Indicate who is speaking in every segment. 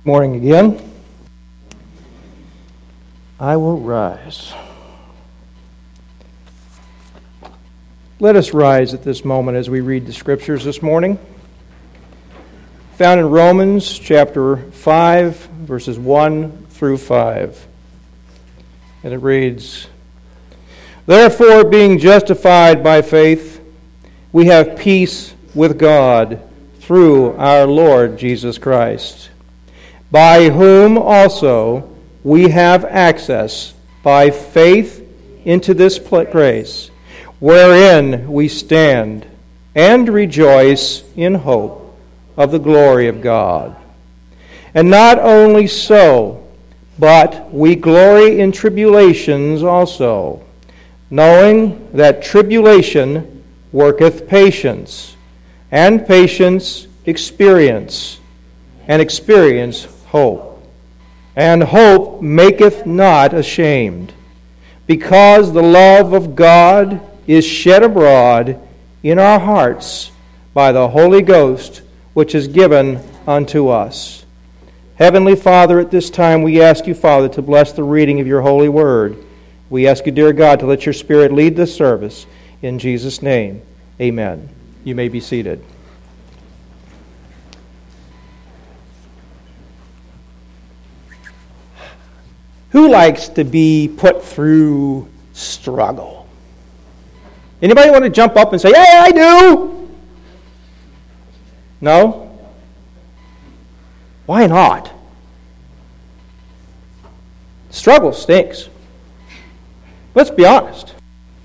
Speaker 1: Morning again. I will rise. Let us rise at this moment as we read the Scriptures this morning. Found in Romans chapter 5, verses 1 through 5. And it reads, "Therefore, being justified by faith, we have peace with God through our Lord Jesus Christ, by whom also we have access by faith into this grace, wherein we stand and rejoice in hope of the glory of God. And not only so, but we glory in tribulations also, knowing that tribulation worketh patience, and patience experience, and experience hope. And hope maketh not ashamed, because the love of God is shed abroad in our hearts by the Holy Ghost, which is given unto us." Heavenly Father, at this time we ask you, Father, to bless the reading of your holy word. We ask you, dear God, to let your Spirit lead this service. In Jesus' name, amen. You may be seated. Who likes to be put through struggle? Anybody want to jump up and say, "Hey, I do"? No? Why not? Struggle stinks. Let's be honest.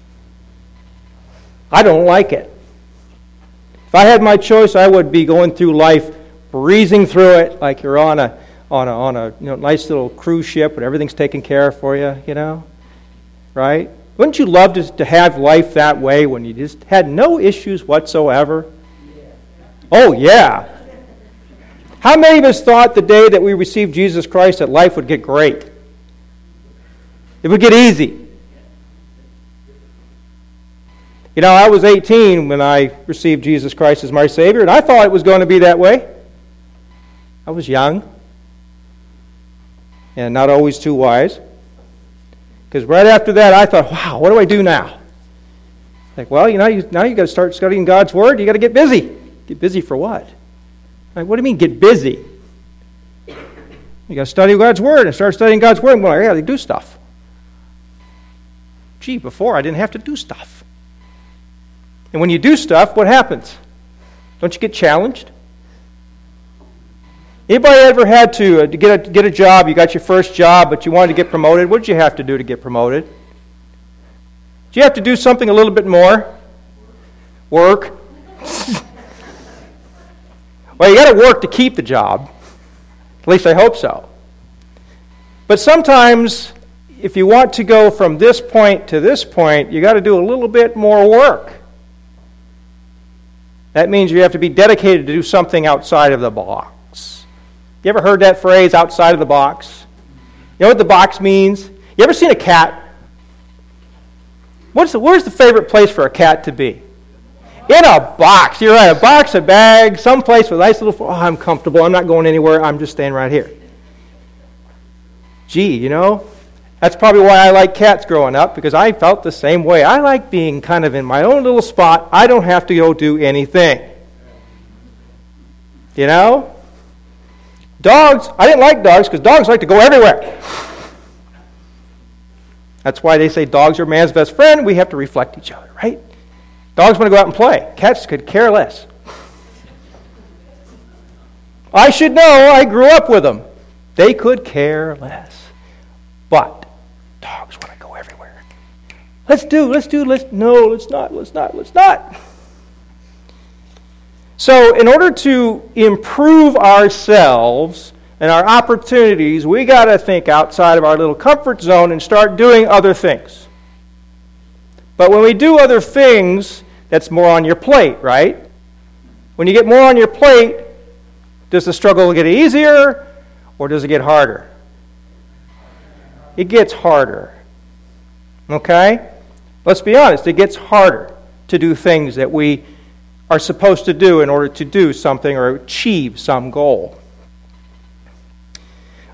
Speaker 1: I don't like it. If I had my choice, I would be going through life, breezing through it like you're on a nice little cruise ship and everything's taken care of for you, right? Wouldn't you love to have life that way when you just had no issues whatsoever? Oh, yeah. How many of us thought the day that we received Jesus Christ that life would get great? It would get easy. I was 18 when I received Jesus Christ as my Savior, and I thought it was going to be that way. I was young and not always too wise. Because right after that, I thought, wow, what do I do now? Now you got to start studying God's Word. You got to get busy. Get busy for what? What do you mean, get busy? You got to study God's Word and start studying God's Word. Well, I got to do stuff. Gee, before I didn't have to do stuff. And when you do stuff, what happens? Don't you get challenged? Anybody ever had to get a job? You got your first job, but you wanted to get promoted. What did you have to do to get promoted? Did you have to do something a little bit more? Work? Well, you got to work to keep the job. At least I hope so. But sometimes, if you want to go from this point to this point, you got to do a little bit more work. That means you have to be dedicated to do something outside of the box. You ever heard that phrase, outside of the box? You know what the box means? You ever seen a cat? Where's the favorite place for a cat to be? In a box. You're right, a box, a bag, someplace with a nice little, I'm comfortable, I'm not going anywhere, I'm just staying right here. Gee, that's probably why I like cats growing up, because I felt the same way. I like being kind of in my own little spot. I don't have to go do anything. Dogs, I didn't like dogs because dogs like to go everywhere. That's why they say dogs are man's best friend. We have to reflect each other, right? Dogs want to go out and play. Cats could care less. I should know. I grew up with them. They could care less. But dogs want to go everywhere. Let's not. So in order to improve ourselves and our opportunities, we got to think outside of our little comfort zone and start doing other things. But when we do other things, that's more on your plate, right? When you get more on your plate, does the struggle get easier or does it get harder? It gets harder. Okay? Let's be honest, it gets harder to do things that we are supposed to do in order to do something or achieve some goal.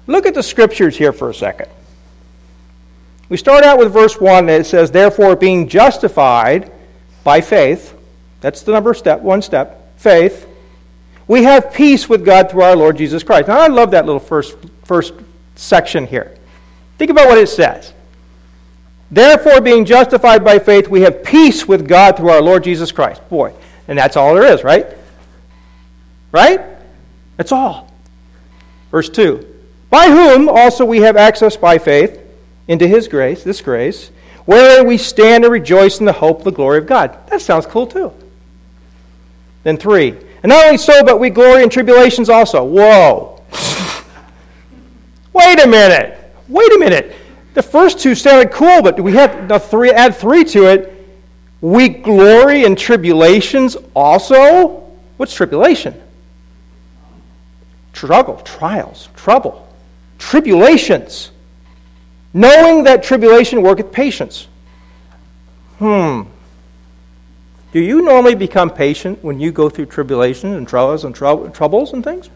Speaker 1: Look at the scriptures here for a second. We start out with verse 1 that it says, therefore, being justified by faith, that's the one step, faith, we have peace with God through our Lord Jesus Christ. Now, I love that little first section here. Think about what it says. Therefore, being justified by faith, we have peace with God through our Lord Jesus Christ. Boy, and that's all there is, right? Right? That's all. Verse 2. By whom also we have access by faith into His grace, this grace, wherein we stand and rejoice in the hope of the glory of God. That sounds cool too. Then 3. And not only so, but we glory in tribulations also. Whoa. Wait a minute. The first 2 sounded cool, but we have to add 3 to it. We glory in tribulations also? What's tribulation? Struggle, trials, trouble, tribulations. Knowing that tribulation worketh patience. Do you normally become patient when you go through tribulation and trials and troubles and things?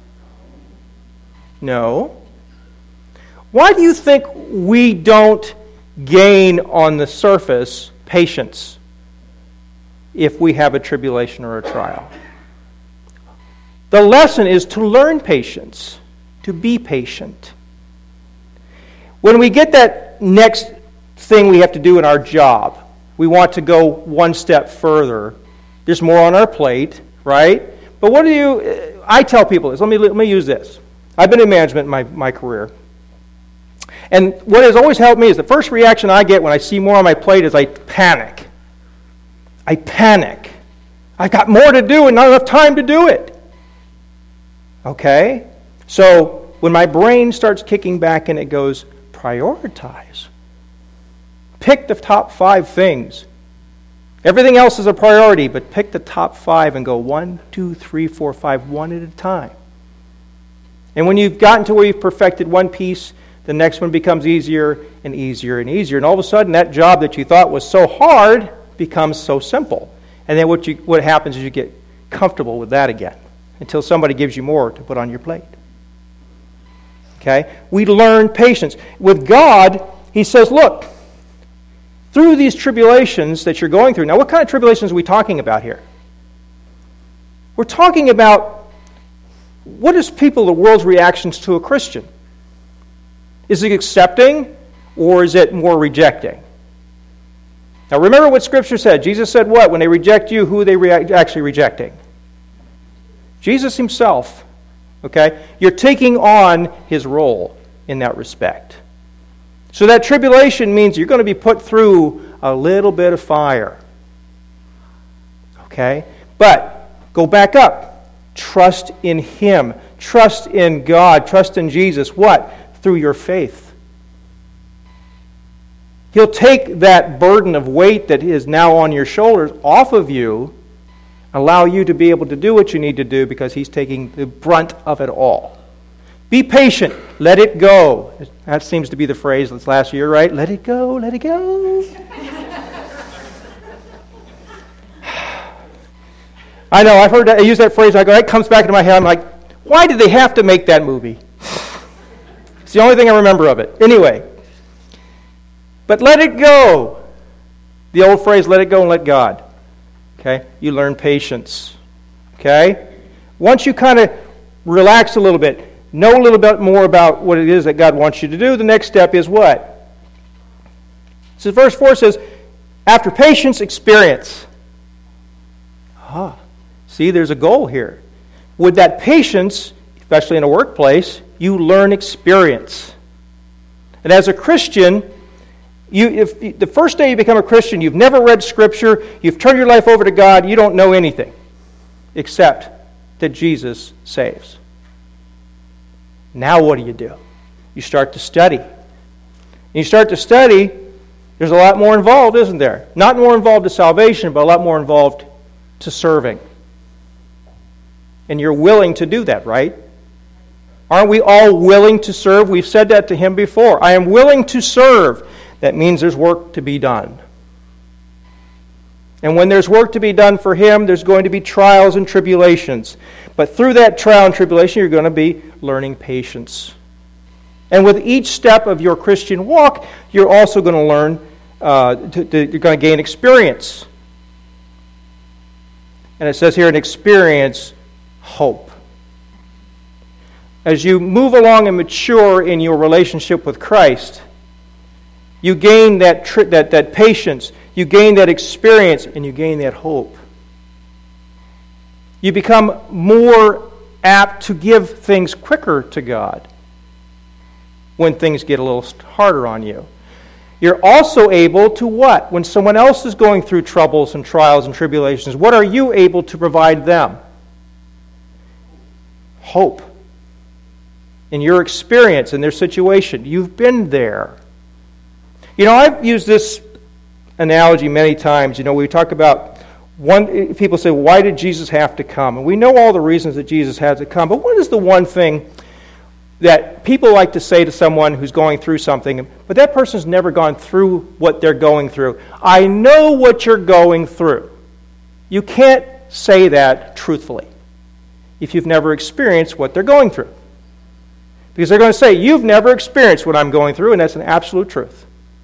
Speaker 1: No. Why do you think we don't gain on the surface patience if we have a tribulation or a trial? The lesson is to learn patience, to be patient. When we get that next thing we have to do in our job, we want to go one step further. There's more on our plate, right? But I tell people this. Let me use this. I've been in management in my career. And what has always helped me is the first reaction I get when I see more on my plate is I panic. I've got more to do and not enough time to do it. Okay? So when my brain starts kicking back and it goes, prioritize. Pick the top 5 things. Everything else is a priority, but pick the top 5 and go 1, 2, 3, 4, 5, one at a time. And when you've gotten to where you've perfected one piece, the next one becomes easier and easier and easier. And all of a sudden, that job that you thought was so hard becomes so simple. And then what happens is you get comfortable with that again until somebody gives you more to put on your plate. Okay? We learn patience. With God, He says, look, through these tribulations that you're going through. Now, what kind of tribulations are we talking about here? We're talking about what is the world's reactions to a Christian? Is it accepting or is it more rejecting? Now, remember what Scripture said. Jesus said what? When they reject you, who are they actually rejecting? Jesus Himself. Okay? You're taking on His role in that respect. So that tribulation means you're going to be put through a little bit of fire. Okay? But go back up. Trust in Him. Trust in God. Trust in Jesus. What? Through your faith. He'll take that burden of weight that is now on your shoulders off of you, allow you to be able to do what you need to do because He's taking the brunt of it all. Be patient. Let it go. That seems to be the phrase this last year, right? Let it go. Let it go. I know. I've heard that. I use that phrase. I go. That comes back into my head. I'm like, why did they have to make that movie? It's the only thing I remember of it. Anyway. But let it go. The old phrase, let it go and let God. Okay? You learn patience. Okay? Once you kind of relax a little bit, know a little bit more about what it is that God wants you to do, the next step is what? So verse 4 says, after patience, experience. See, there's a goal here. With that patience, especially in a workplace, you learn experience. And as a Christian, if the first day you become a Christian, you've never read Scripture, you've turned your life over to God, you don't know anything except that Jesus saves. Now what do? You start to study. And you start to study, there's a lot more involved, isn't there? Not more involved to salvation, but a lot more involved to serving. And you're willing to do that, right? Aren't we all willing to serve? We've said that to Him before. I am willing to serve. That means there's work to be done. And when there's work to be done for Him, there's going to be trials and tribulations. But through that trial and tribulation, you're going to be learning patience. And with each step of your Christian walk, you're also going to learn, you're going to gain experience. And it says here, an experience, hope. As you move along and mature in your relationship with Christ, you gain that patience, you gain that experience, and you gain that hope. You become more apt to give things quicker to God when things get a little harder on you. You're also able to what? When someone else is going through troubles and trials and tribulations, what are you able to provide them? Hope. In your experience, in their situation. You've been there. You know, I've used this analogy many times. You know, we talk about people say, why did Jesus have to come? And we know all the reasons that Jesus had to come, but what is the one thing that people like to say to someone who's going through something, but that person's never gone through what they're going through? I know what you're going through. You can't say that truthfully if you've never experienced what they're going through. Because they're going to say, you've never experienced what I'm going through, and that's an absolute truth.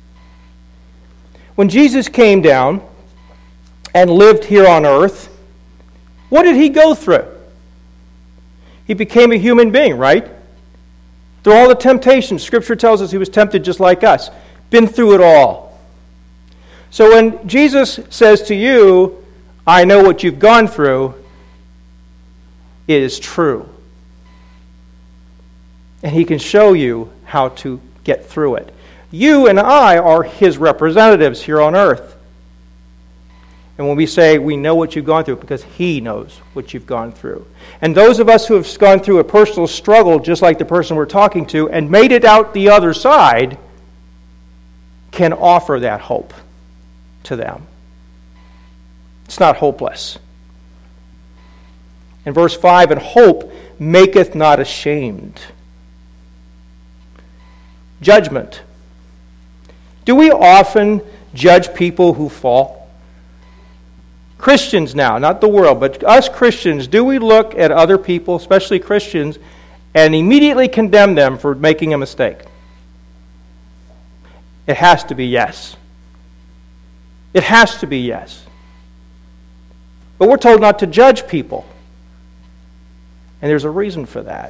Speaker 1: When Jesus came down and lived here on earth, what did he go through? He became a human being, right? Through all the temptations, Scripture tells us he was tempted just like us. Been through it all. So when Jesus says to you, I know what you've gone through, it is true. And he can show you how to get through it. You and I are his representatives here on earth. And when we say we know what you've gone through, because he knows what you've gone through. And those of us who have gone through a personal struggle, just like the person we're talking to, and made it out the other side, can offer that hope to them. It's not hopeless. In verse 5, and hope maketh not ashamed. Judgment. Do we often judge people who fall? Christians now, not the world, but us Christians, do we look at other people, especially Christians, and immediately condemn them for making a mistake? It has to be yes. It has to be yes. But we're told not to judge people. And there's a reason for that.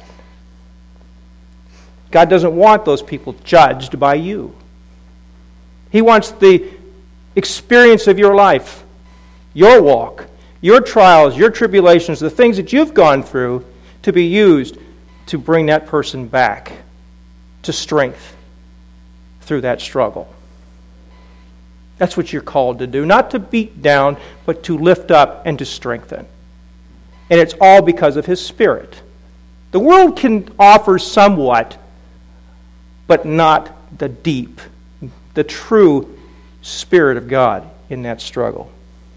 Speaker 1: God doesn't want those people judged by you. He wants the experience of your life, your walk, your trials, your tribulations, the things that you've gone through to be used to bring that person back to strength through that struggle. That's what you're called to do. Not to beat down, but to lift up and to strengthen. And it's all because of His Spirit. The world can offer somewhat, but not the deep, the true Spirit of God in that struggle.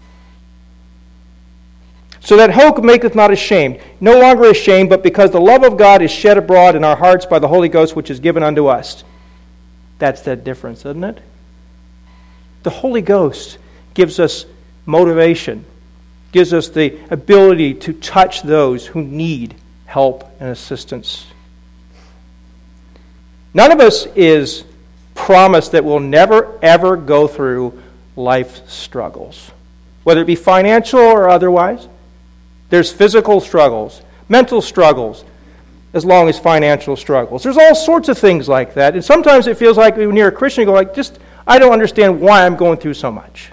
Speaker 1: So that hope maketh not ashamed, no longer ashamed, but because the love of God is shed abroad in our hearts by the Holy Ghost, which is given unto us. That's that difference, isn't it? The Holy Ghost gives us motivation, gives us the ability to touch those who need help and assistance. None of us is promised that we'll never, ever go through life struggles, whether it be financial or otherwise. There's physical struggles, mental struggles, as long as financial struggles. There's all sorts of things like that. And sometimes it feels like when you're a Christian, you go like, I don't understand why I'm going through so much.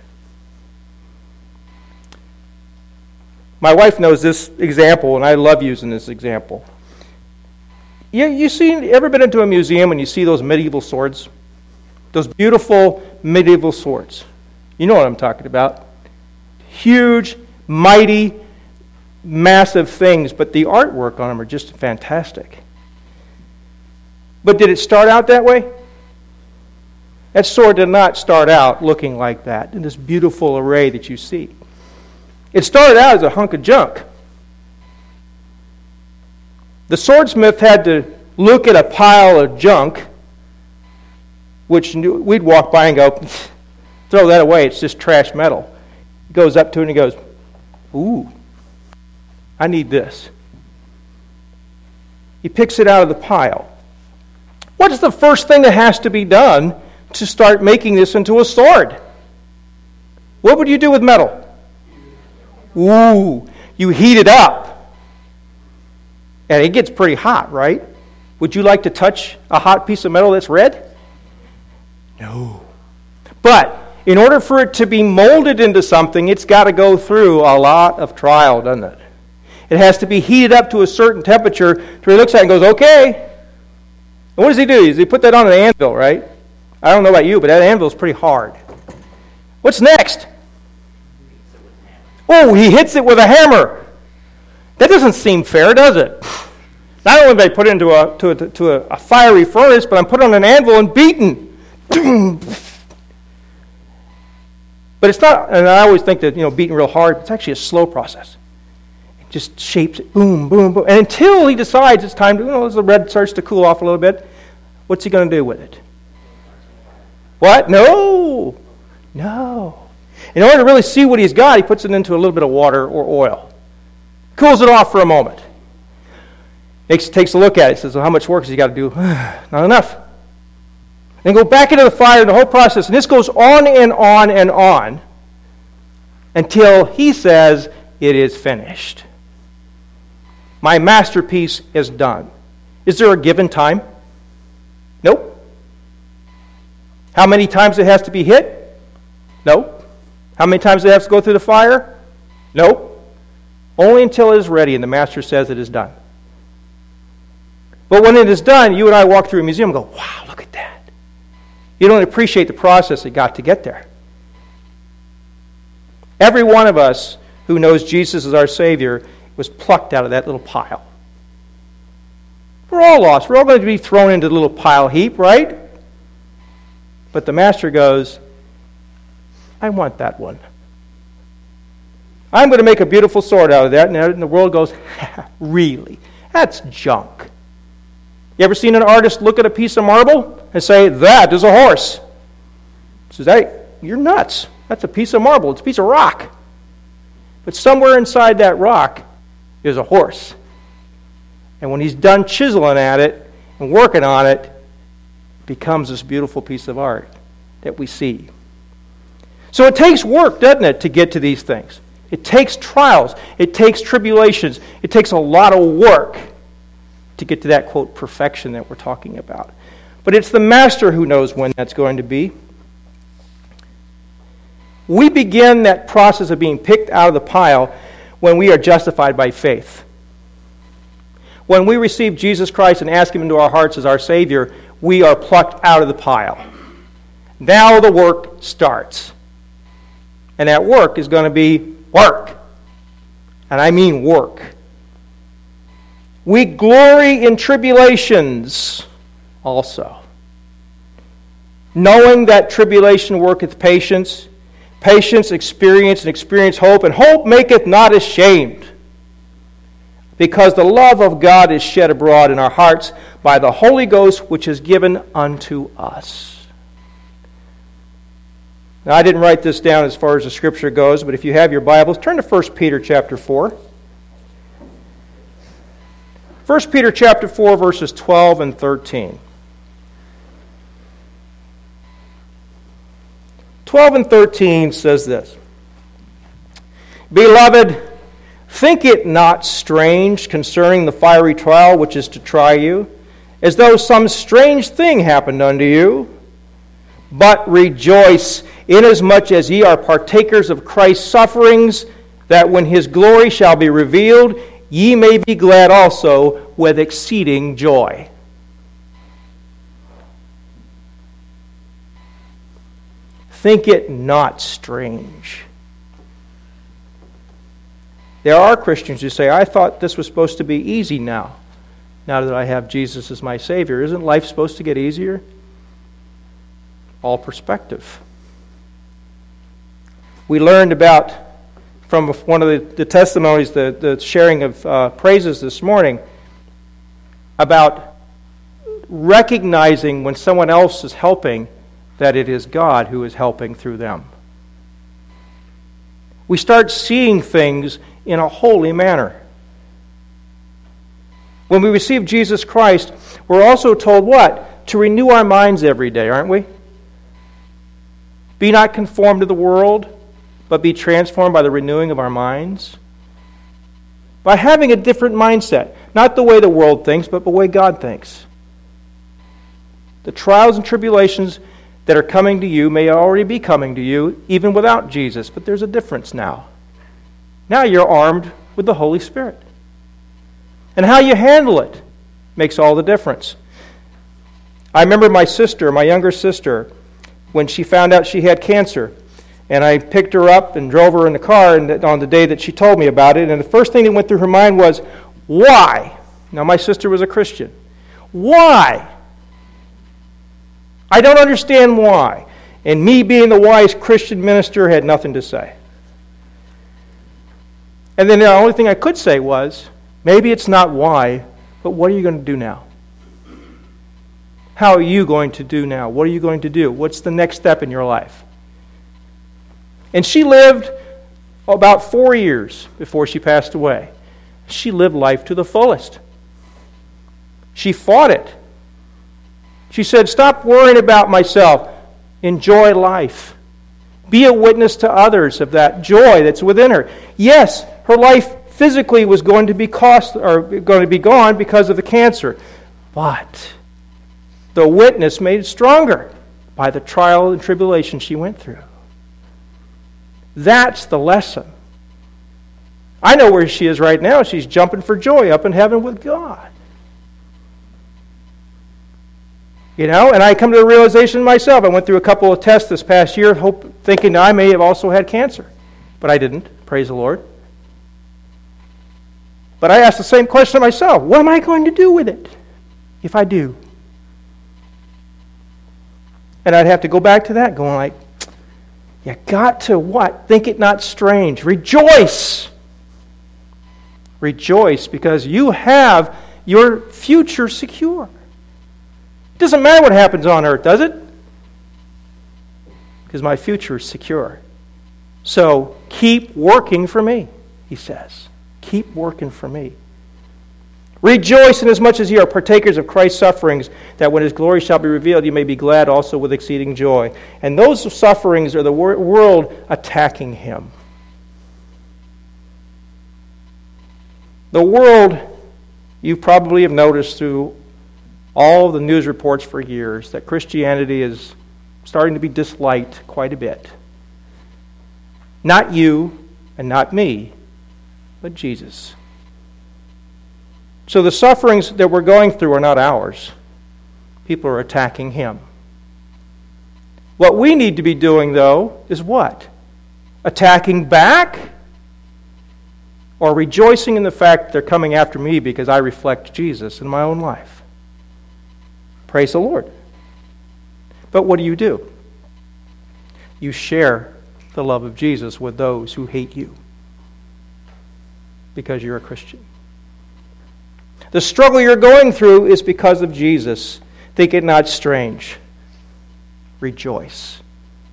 Speaker 1: My wife knows this example, and I love using this example. Ever been into a museum and you see those medieval swords? Those beautiful medieval swords. You know what I'm talking about. Huge, mighty, massive things, but the artwork on them are just fantastic. But did it start out that way? That sword did not start out looking like that, in this beautiful array that you see. It started out as a hunk of junk. The swordsmith had to look at a pile of junk, which we'd walk by and go, throw that away, it's just trash metal. He goes up to it and he goes, ooh, I need this. He picks it out of the pile. What's the first thing that has to be done to start making this into a sword? What would you do with metal? Ooh, you heat it up. And it gets pretty hot, right? Would you like to touch a hot piece of metal that's red? No. But in order for it to be molded into something, it's got to go through a lot of trial, doesn't it? It has to be heated up to a certain temperature to where he looks at it and goes, okay. And what does he do? He put that on an anvil, right? I don't know about you, but that anvil is pretty hard. What's next? Oh, he hits it with a hammer. That doesn't seem fair, does it? Not only do I put it into a fiery furnace, but I'm put on an anvil and beaten. But it's not, and I always think that, beating real hard, it's actually a slow process. It just shapes it, boom, boom, boom. And until he decides it's time to, as the red starts to cool off a little bit, what's he going to do with it? What? No. In order to really see what he's got, he puts it into a little bit of water or oil. Cools it off for a moment. Takes a look at it, says, well, how much work has he got to do? Not enough. And go back into the fire and the whole process. And this goes on and on and on until he says, it is finished. My masterpiece is done. Is there a given time? Nope. How many times it has to be hit? Nope. How many times it has to go through the fire? Nope. Only until it is ready and the master says it is done. But when it is done, you and I walk through a museum and go, wow, look at that. You don't appreciate the process it got to get there. Every one of us who knows Jesus as our Savior was plucked out of that little pile. We're all lost. We're all going to be thrown into the little pile heap, right? But the Master goes, I want that one. I'm going to make a beautiful sword out of that. And the world goes, really? That's junk. You ever seen an artist look at a piece of marble and say, that is a horse? He says, hey, you're nuts. That's a piece of marble. It's a piece of rock. But somewhere inside that rock is a horse. And when he's done chiseling at it and working on it, it becomes this beautiful piece of art that we see. So it takes work, doesn't it, to get to these things? It takes trials. It takes tribulations. It takes a lot of work to get to that, quote, perfection that we're talking about. But it's the Master who knows when that's going to be. We begin that process of being picked out of the pile when we are justified by faith. When we receive Jesus Christ and ask Him into our hearts as our Savior, we are plucked out of the pile. Now the work starts. And that work is going to be work. And I mean work. We glory in tribulations also, knowing that tribulation worketh patience, patience experience, and experience hope, and hope maketh not ashamed, because the love of God is shed abroad in our hearts by the Holy Ghost, which is given unto us. Now, I didn't write this down as far as the Scripture goes, but if you have your Bibles, turn to 1 Peter chapter 4. 1 Peter chapter 4, verses 12 and 13. 12 and 13 says this. Beloved, think it not strange concerning the fiery trial which is to try you, as though some strange thing happened unto you. But rejoice, inasmuch as ye are partakers of Christ's sufferings, that when His glory shall be revealed, ye may be glad also with exceeding joy. Think it not strange. There are Christians who say, I thought this was supposed to be easy now that I have Jesus as my Savior. Isn't life supposed to get easier? All perspective. We learned about, from one of the testimonies, the sharing of praises this morning, about recognizing when someone else is helping that it is God who is helping through them. We start seeing things in a holy manner. When we receive Jesus Christ, we're also told what? to renew our minds every day, aren't we? Be not conformed to the world, but be transformed by the renewing of our minds. By having a different mindset. Not the way the world thinks, but the way God thinks. The trials and tribulations that are coming to you may already be coming to you, even without Jesus. But there's a difference now. Now you're armed with the Holy Spirit. And how you handle it makes all the difference. I remember my younger sister, when she found out she had cancer. And I picked her up and drove her in the car on the day that she told me about it. And the first thing that went through her mind was, why? Now, my sister was a Christian. Why? I don't understand why. And me being the wise Christian minister had nothing to say. And then the only thing I could say was, maybe it's not why, but what are you going to do now? How are you going to do now? What are you going to do? What's the next step in your life? And she lived about 4 years before she passed away. She lived life to the fullest. She fought it. She said, stop worrying about myself. Enjoy life. Be a witness to others of that joy that's within her. Yes, her life physically was going to be gone because of the cancer. But the witness made it stronger by the trial and tribulation she went through. That's the lesson. I know where she is right now. She's jumping for joy up in heaven with God. And I come to the realization myself. I went through a couple of tests this past year, thinking I may have also had cancer. But I didn't. Praise the Lord. But I asked the same question to myself. What am I going to do with it if I do? And I'd have to go back to that, going like, you got to what? Think it not strange. Rejoice. Rejoice because you have your future secure. It doesn't matter what happens on earth, does it? Because my future is secure. So keep working for me, he says. Keep working for me. Rejoice inasmuch as ye are partakers of Christ's sufferings, that when his glory shall be revealed, you may be glad also with exceeding joy. And those sufferings are the world attacking him. The world, you probably have noticed through all the news reports for years, that Christianity is starting to be disliked quite a bit. Not you and not me, but Jesus. So the sufferings that we're going through are not ours. People are attacking him. What we need to be doing, though, is what? Attacking back? Or rejoicing in the fact that they're coming after me because I reflect Jesus in my own life? Praise the Lord. But what do? You share the love of Jesus with those who hate you because you're a Christian. The struggle you're going through is because of Jesus. Think it not strange. Rejoice.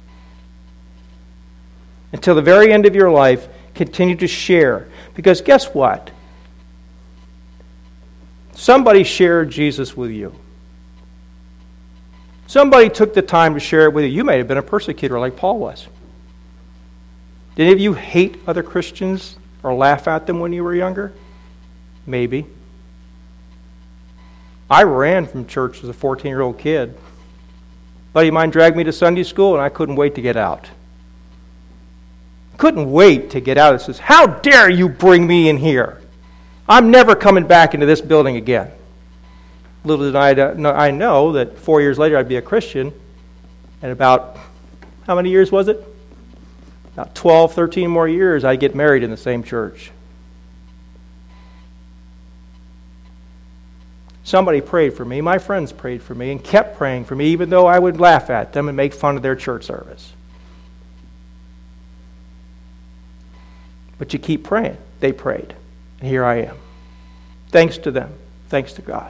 Speaker 1: Until the very end of your life, continue to share. Because guess what? Somebody shared Jesus with you. Somebody took the time to share it with you. You may have been a persecutor like Paul was. Did any of you hate other Christians or laugh at them when you were younger? Maybe. I ran from church as a 14-year-old kid. A buddy of mine dragged me to Sunday school, and I couldn't wait to get out. Couldn't wait to get out. It says, how dare you bring me in here? I'm never coming back into this building again. Little did I know that 4 years later I'd be a Christian, and about, how many years was it? About 12, 13 more years I'd get married in the same church. Somebody prayed for me. My friends prayed for me and kept praying for me, even though I would laugh at them and make fun of their church service. But you keep praying. They prayed. And here I am. Thanks to them. Thanks to God.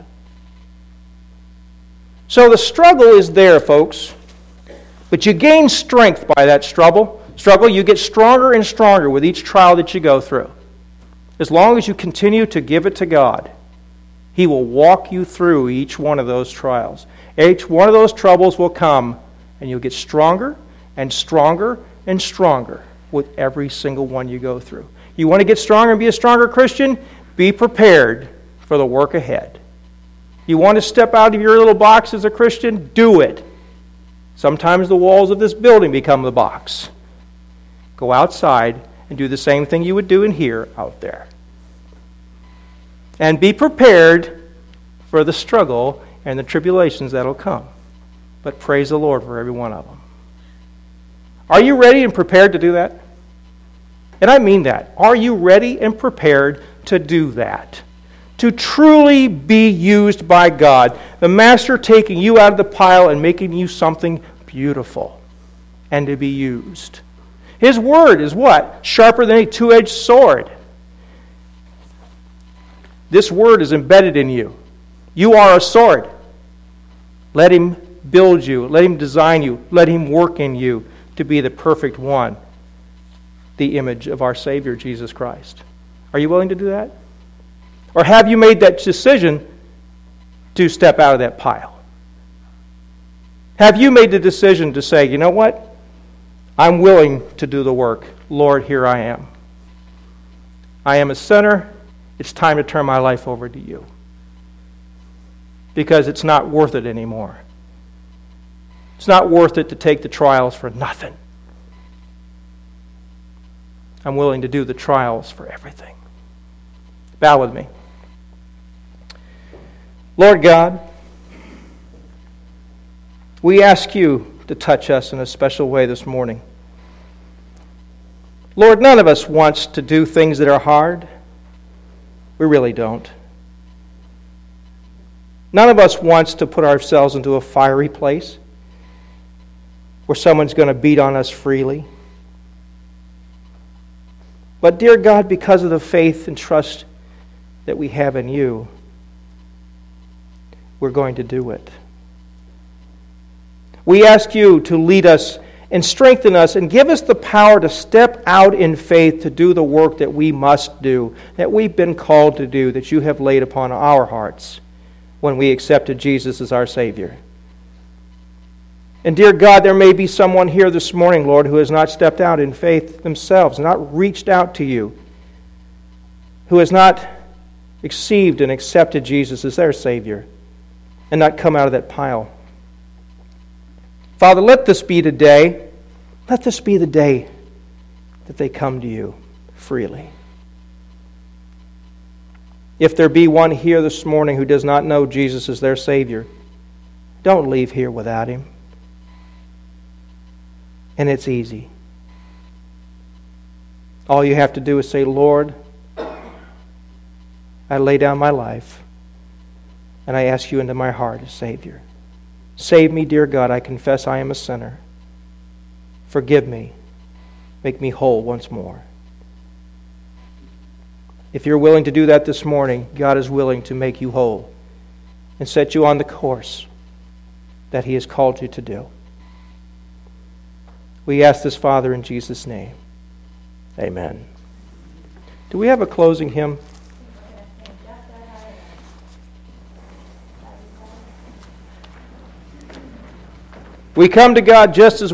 Speaker 1: So the struggle is there, folks. But you gain strength by that struggle. You get stronger and stronger with each trial that you go through. As long as you continue to give it to God He will walk you through each one of those trials. Each one of those troubles will come, and you'll get stronger and stronger and stronger with every single one you go through. You want to get stronger and be a stronger Christian? Be prepared for the work ahead. You want to step out of your little box as a Christian? Do it. Sometimes the walls of this building become the box. Go outside and do the same thing you would do in here out there. And be prepared for the struggle and the tribulations that will come. But praise the Lord for every one of them. Are you ready and prepared to do that? And I mean that. Are you ready and prepared to do that? To truly be used by God. The Master taking you out of the pile and making you something beautiful and to be used. His word is what? Sharper than a two-edged sword. This word is embedded in you. You are a sword. Let Him build you. Let Him design you. Let Him work in you to be the perfect one, the image of our Savior, Jesus Christ. Are you willing to do that? Or have you made that decision to step out of that pile? Have you made the decision to say, you know what? I'm willing to do the work. Lord, here I am. I am a sinner. It's time to turn my life over to you. Because it's not worth it anymore. It's not worth it to take the trials for nothing. I'm willing to do the trials for everything. Bow with me. Lord God, we ask you to touch us in a special way this morning. Lord, none of us wants to do things that are hard. We really don't. None of us wants to put ourselves into a fiery place where someone's going to beat on us freely. But dear God, because of the faith and trust that we have in you, we're going to do it. We ask you to lead us and strengthen us and give us the power to step out in faith to do the work that we must do, that we've been called to do, that you have laid upon our hearts when we accepted Jesus as our Savior. And dear God, there may be someone here this morning, Lord, who has not stepped out in faith themselves, not reached out to you, who has not received and accepted Jesus as their Savior, and not come out of that pile. Father, let this be the day. Let this be the day that they come to you freely. If there be one here this morning who does not know Jesus as their Savior, don't leave here without Him. And it's easy. All you have to do is say, Lord, I lay down my life, and I ask you into my heart as Savior. Save me, dear God. I confess I am a sinner. Forgive me. Make me whole once more. If you're willing to do that this morning, God is willing to make you whole and set you on the course that He has called you to do. We ask this, Father, in Jesus' name. Amen. Do we have a closing hymn? We come to God just as